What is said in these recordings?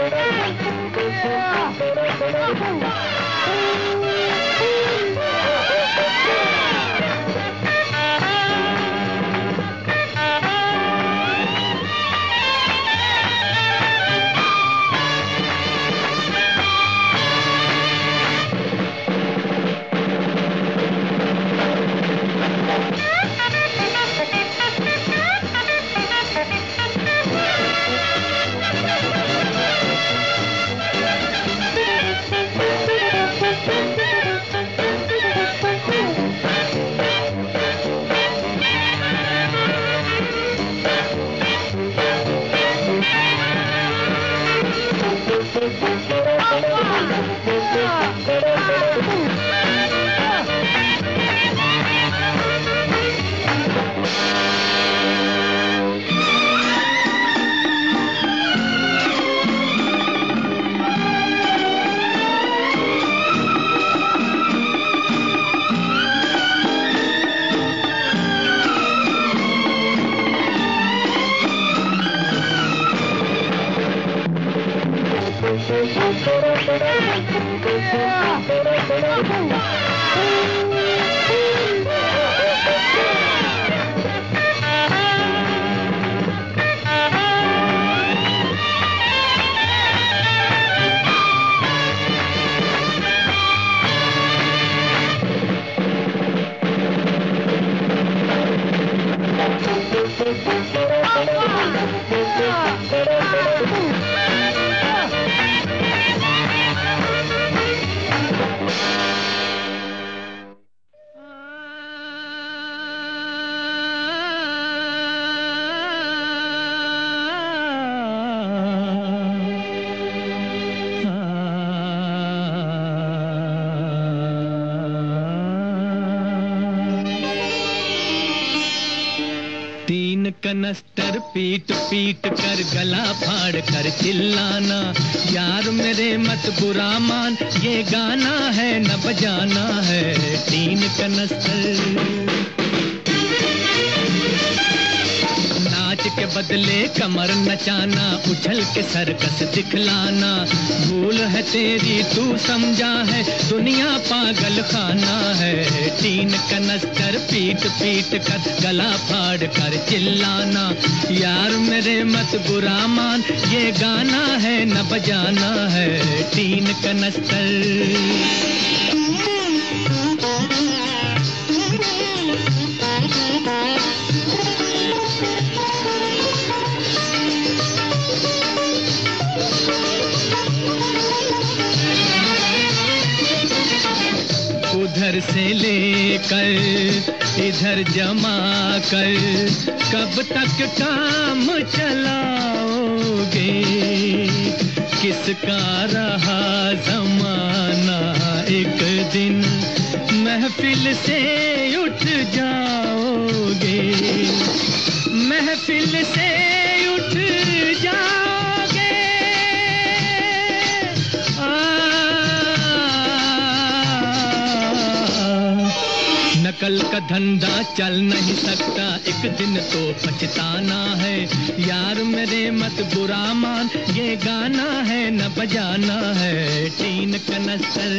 कनस्तर पीट पीट कर गला फाड़ कर चिल्लाना, यार मेरे मत बुरा मान, ये गाना है न बजाना है। तीन कनस्तर नाच के बदले कमर नचाना, उछल के सर्कस दिखलाना, भूल है तेरी तू समझा है, दुनिया पागल खाना है। तीन कनस्तर पीट पीट कर गला फाड़ कर चिल्लाना, यार मेरे मत बुरा मान, ये गाना है न बजाना है। तीन कनस्तर उधर से लेकर इधर जमा कर, कब तक काम चलाओगे? किसका रहा जमाना, एक दिन महफिल से उठ जाओगे, महफिल से उठ जाओगे। नकल का धंधा चल नहीं सकता, एक दिन तो पछताना है। यार मेरे मत बुरा मान, ये गाना है न बजाना है। तीन कनस्तर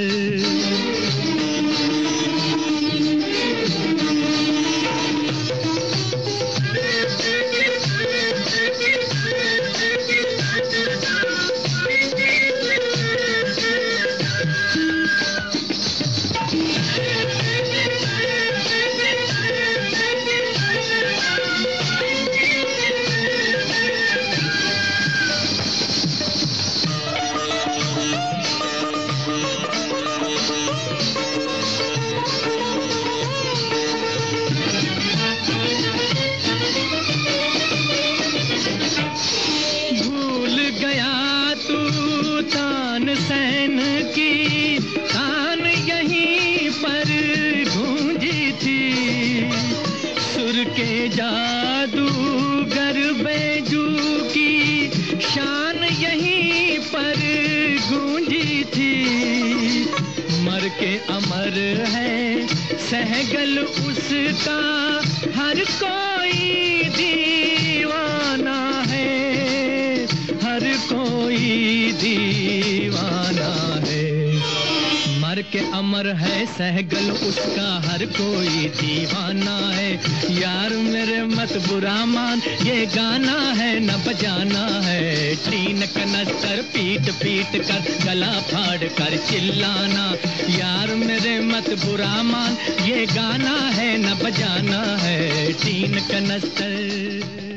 तानसेन की तान यहीं पर गूंजी थी, सुर के जादूगर बैजू की शान यहीं पर गूंजी थी। मर के अमर है सहगल उसका, हर कोई दीवाना है, हर कोई के अमर है सहगल उसका हर कोई दीवाना है। यार मेरे मत बुरा मान ये गाना है न बजाना है। तीन कनस्तर पीट पीट कर गला फाड़ कर चिल्लाना। यार मेरे मत बुरा मान ये गाना है न बजाना है। तीन कनस्तर